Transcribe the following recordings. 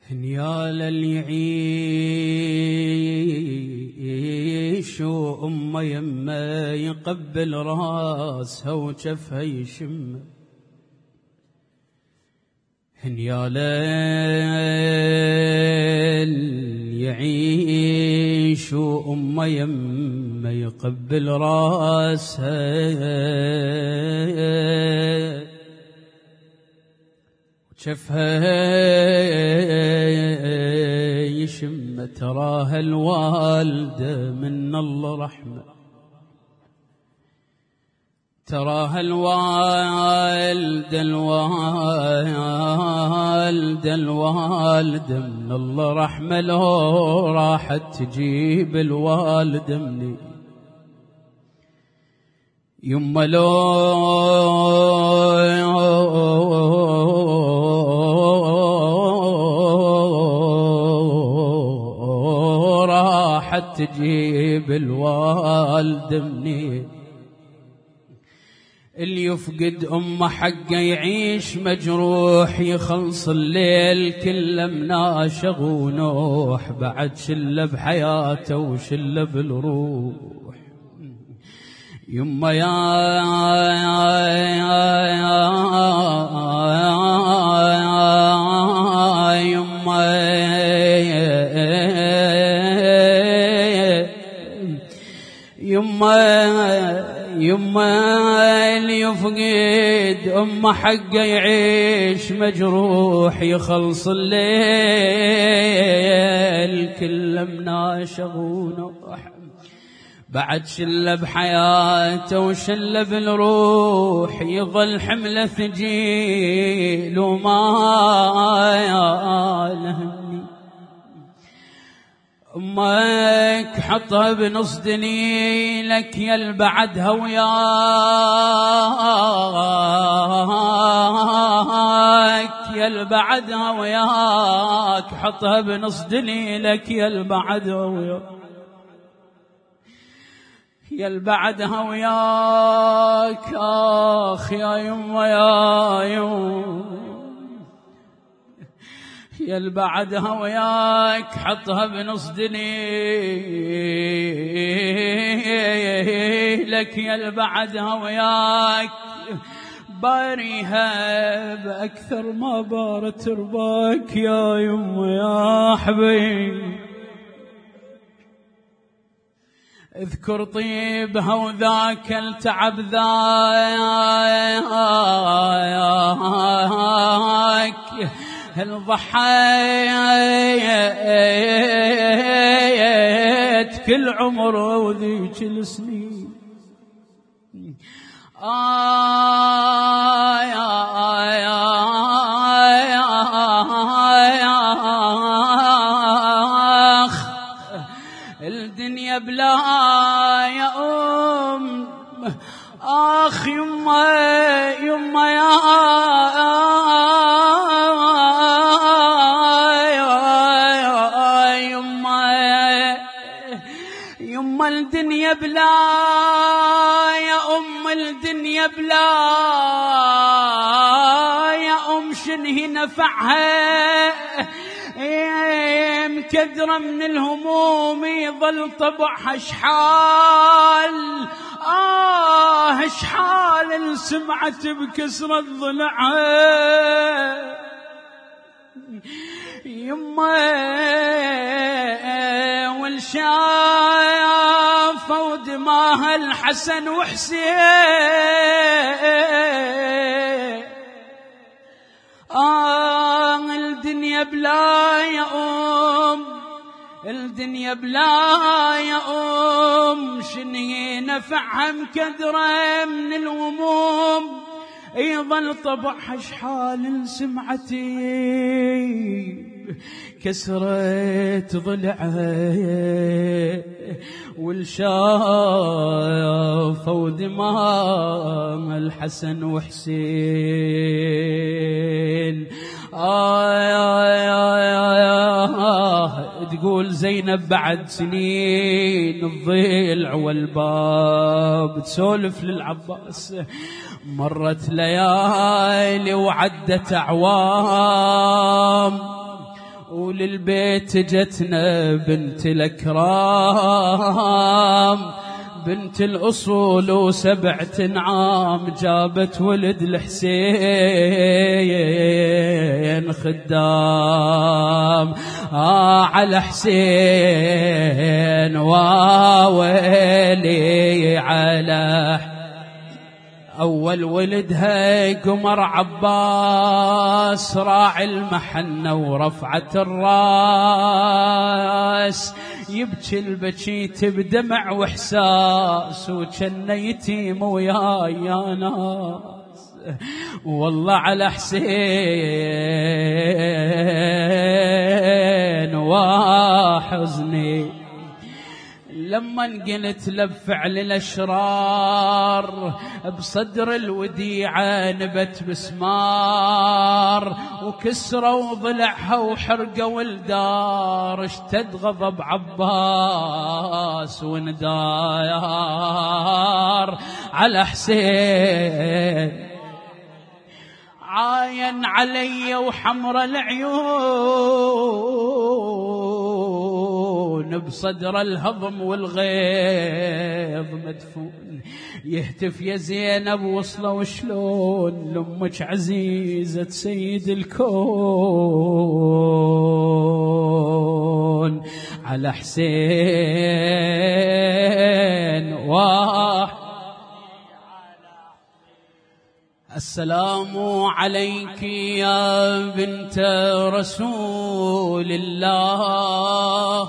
نيال اللي يعيش وأمه يمه يقبل راسها وجفها يشم. نيال اللي يعيش وأمه يمه يقبل راسها شفها يشم. تراها الوالدة من الله رحمة، تراها الوالدة من الله رحمة. لو راحت تجيب الوالدة مني يما، راحت تجيب الوالدة مني. اللي يفقد أمه حقه يعيش مجروح، يخلص الليل كله مناشغ ونوح، بعد شله بحياته وشله بالروح. يما يما اللي يفقد أمه حقه يعيش مجروح، يخلص الليل كله مناشغ ونوح، بعد شله بحياته وشله بالروح. يظل حمله ثقيل وما يالهمني. أمك حطها بنص دليلك يا البعد هوياك، يا البعد هوياك، حطها بنص دليلك يا البعد هوياك، يا البعد هوياك. آخ يا يما يا يما، يا البعد هوياك، حطها بنص دليلك يا البعد هوياك. باريها بأكثر ما بارت رباك يا يما يا حبيب. اذكر طيبها وذاك التعب ذاك، هل ضحيت كل عمر وذيك السنين. الدنيا بلا يا أم، آخ يما يما يما الدنيا بلا يا أم، الدنيا بلا يا أم، شنه نفعها مكدرة من الهموم، يظل طبعها شحال. شحال سمعت بكسرة ضلعها يما، والشافة ودماها الحسن وحسين. الدنيا بلا يا أم، الدنيا بلا يا أم، شنهي نفعها مكدرة من الهموم، يظل طبعها شحال سمعتي كسرت ضلعها، والشافة ودماء الحسن وحسين. تقول زينب بعد سنين الضلع والباب تسولف للعباس، مرت ليالي وعدت أعوام، وللبيت جتنا بنت الأكرام بنت الأصول و7 نعام، جابت ولد الحسين خدام. على حسين وويلي على أول ولدها قمر عباس، راعي المحنة ورفعة الراس، يبكي البكيت بدمع وإحساس، وكان يتيم ويا ناس. والله على حسين وحزني لما قلت لبفعل الأشرار، بصدر الوديعة نبت بسمار، وكسروا ضلعها وحرقوا الدار، اشتد غضب عباس وندار على حسين. عاين علي وحمر العيون، بصدر الهضم والغيظ مدفون، يهتف يا زينب وصله وشلون لأمك عزيزة سيد الكون. على حسين السلام عليك يا بنت رسول الله،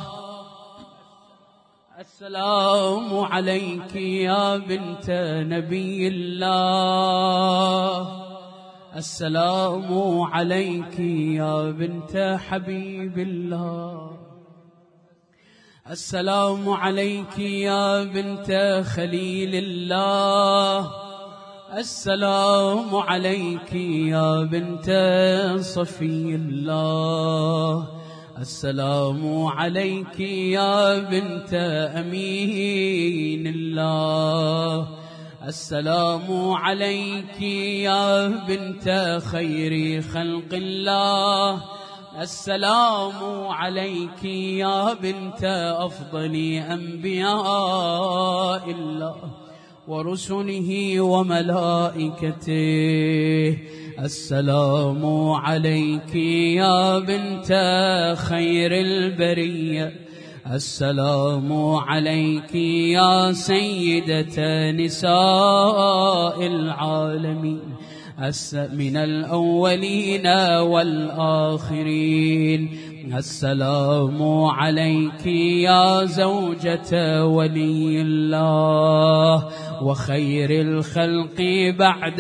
السلام عليك يا بنت نبي الله، السلام عليك يا بنت حبيب الله، السلام عليك يا بنت خليل الله، السلام عليك يا بنت صفي الله، السلام عليك يا بنت أمين الله، السلام عليك يا بنت خير خلق الله، السلام عليك يا بنت أفضل أنبياء الله ورسله وملائكته، السلام عليك يا بنت خير البرية، السلام عليك يا سيدة نساء العالمين من الأولين والآخرين، السلام عليك يا زوجة ولي الله وخير الخلق بعد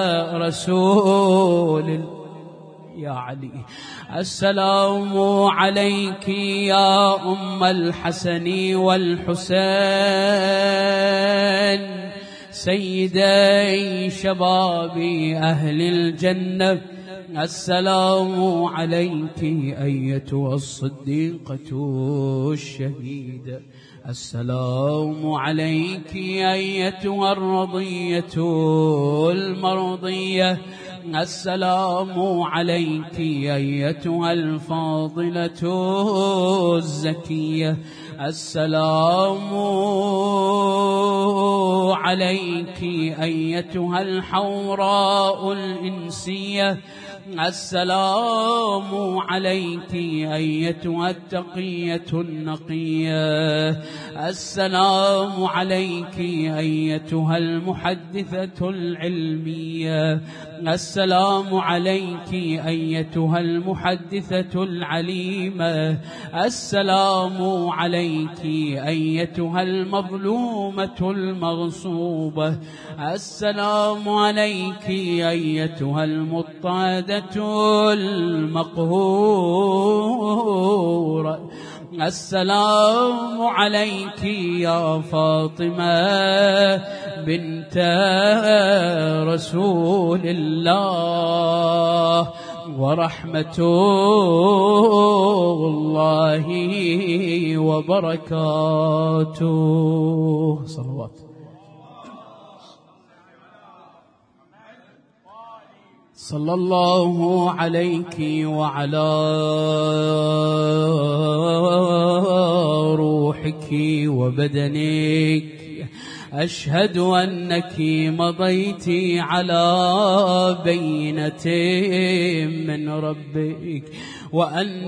رسول يا علي، السلام عليك يا أم الحسن والحسين سيدي شباب أهل الجنة، السلام عليك أيتها الصديقة الشهيدة، السلام عليك أيتها الرضية المرضية، السلام عليك أيتها الفاضلة الزكية، السلام عليك أيتها الحوراء الإنسية، السلام عليك أيتها التقية النقية، السلام عليك أيتها المحدثة العلمية، السلام عليك أيتها المحدثة العليمة، السلام عليك أيتها المظلومة المغصوبة، السلام عليك أيتها المضطهدة المقهورة، السلام عليك يا فاطمة بنت رسول الله ورحمة الله وبركاته. صلوات. صلى الله عليك وعلى وبدنك. أشهد أنك مضيت على بينة من ربك، وأن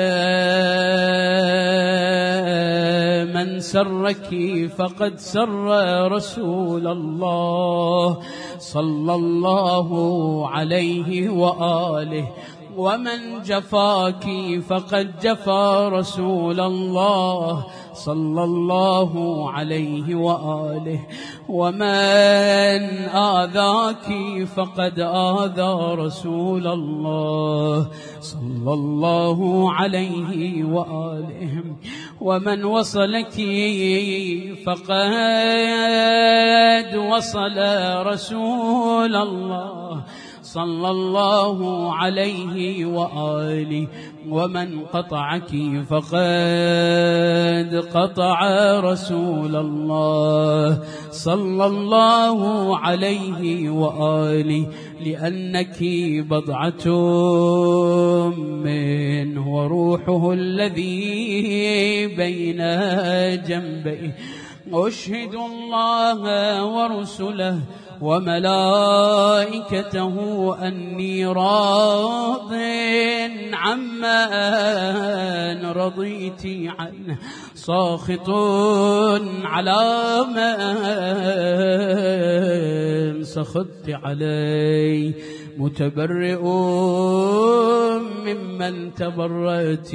من سرك فقد سر رسول الله صلى الله عليه وآله، ومن جفاك فقد جفا رسول الله صلى الله عليه وآله، ومن آذاك فقد آذى رسول الله صلى الله عليه وآله، ومن وصلك فقد وصل رسول الله صلى الله عليه وآله، ومن قطعك فقد قطع رسول الله صلى الله عليه وآله، لأنك بضعة منه وروحه الذي بين جنبيه. أشهد الله ورسله وملائكته أني راض عمن رضيت عنه، ساخط على من سخطت عليه، متبرئ ممن تبرأت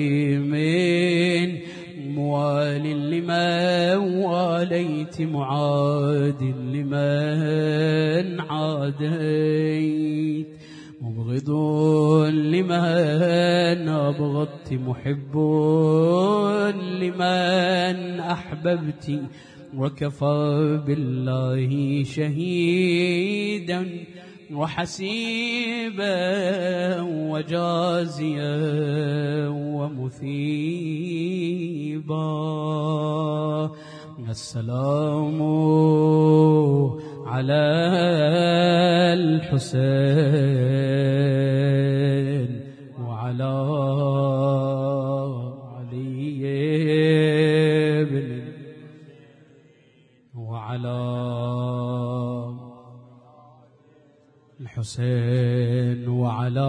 من، موال لمن واليت، معاد لمن عاديت، مبغض لمن أبغضت، محب لمن أحببت، وكفى بالله شهيدا وحسيبا وجازيا ومثيبا. السلام على الحسين وعلى علي بن وعلى الحسين وعلى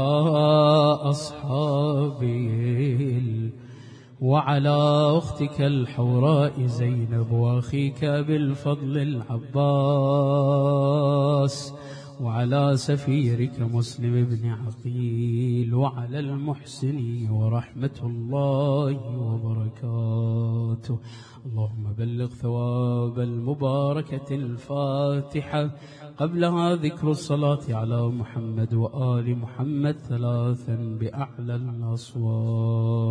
أصحابه، وعلى أختك الحوراء زينب، وأخيك بالفضل العباس، وعلى سفيرك مسلم بن عقيل، وعلى المحسن ورحمة الله وبركاته. اللهم بلغ ثواب المباركة الفاتحة، قبلها ذكر الصلاة على محمد وآل محمد ثلاثا بأعلى الأصوات.